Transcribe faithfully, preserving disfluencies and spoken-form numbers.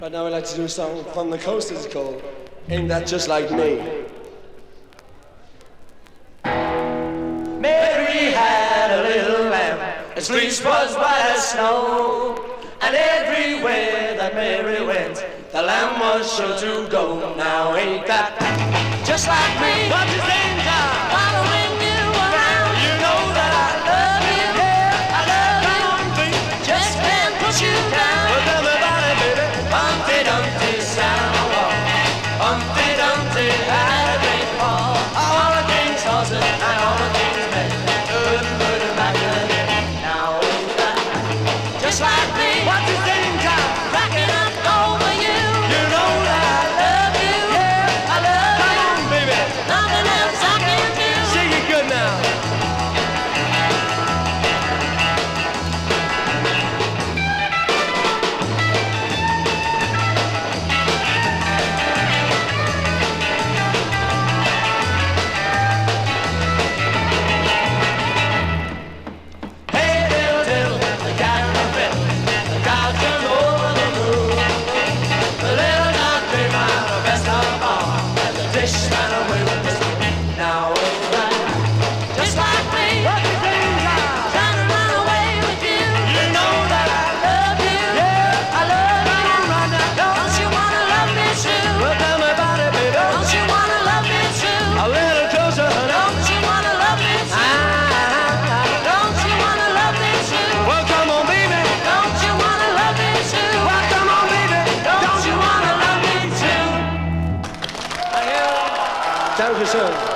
Right now I'd like to do a song from the coast, it's called Ain't That Just Like Me. Mary had a little lamb, its fleece was white as snow, and everywhere that Mary went, the lamb was sure to go. Now ain't that just like me? What you saying, John? Following you around, you know that I love you. Yeah, I love you. On, just can't put you down. Well, tell me about it, baby. Humpty Dumpty sat on a wall. Humpty Dumpty had a great fall. All the king's horses and all the king's men couldn't put him back again. Now ain't that just like me? What you saying, John? Cracking up over you. You know that I love you. Yeah, I love you. Come on, baby. Nothing else I can do. Sing it good now. Hey, diddle, diddle, the cat and the fiddle, the cow turned over the moon. The little dog came out the best of all, and the dish ran away with the spoon. Now ain't that just like me? What you saying, John? Trying to run away with you. You know that I love you. Yeah, I love you. Come on, right now. Don't you wanna love me too? Well, tell me about it, baby. Don't you wanna love me too? A little closer, honey. Don't you wanna love me too? Don't you wanna love me too? Well, come on, baby. Don't you wanna love me too? Well, come on, baby. Don't you wanna love me too? Danke schön.